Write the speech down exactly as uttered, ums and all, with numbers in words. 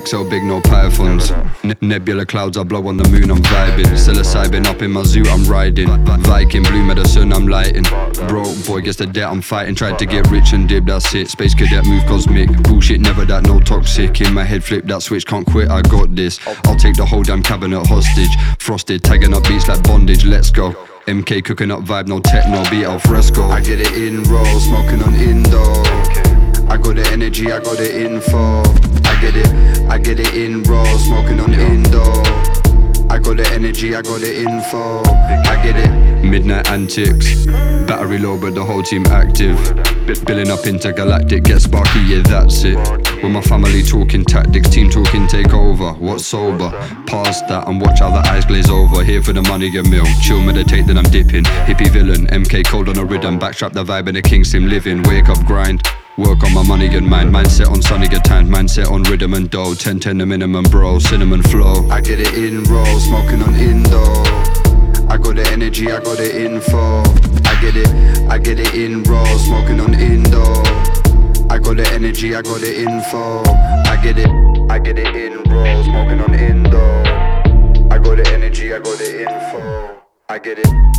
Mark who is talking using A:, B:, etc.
A: Excel big, no pythons. Ne- nebula clouds, I blow on the moon, I'm vibing. Psilocybin up in my zoo, I'm riding. Viking, blue medicine, I'm lighting. Broke boy gets the debt, I'm fighting. Tried to get rich and dib, that's it. Space cadet, move cosmic. Bullshit, never that, no toxic. In my head, flip that switch, can't quit, I got this. I'll take the whole damn cabinet hostage. Frosted, tagging up beats like bondage, let's go. M K cooking up vibe, no techno, beat al fresco. I get it in roll, smoking on Indo. I got the energy, I got the info. I get it, I get it in roll, smoking on Indo. I got the energy, I got the info. I get it. Midnight antics, battery low but the whole team active. Billing up intergalactic, get sparky, yeah that's it. With my family talking tactics, team talking take over. What's sober? Past that and watch how the eyes glaze over. Here for the money and meal, chill meditate then I'm dipping. Hippie villain, M K cold on a rhythm. Backstrap the vibe in a king sim living. Wake up grind, work on my money and mind. Mindset on sunny good time, mindset on rhythm and dough. ten ten the minimum bro, cinnamon flow. I get it in roll, smoking on Indo. I got the energy, I got the info. I get it, I get it in roll, smoking on Indo. I got the energy, I got the info. I get it, I get it in roll, smoking on Indo. I got the energy, I got the info. I get it.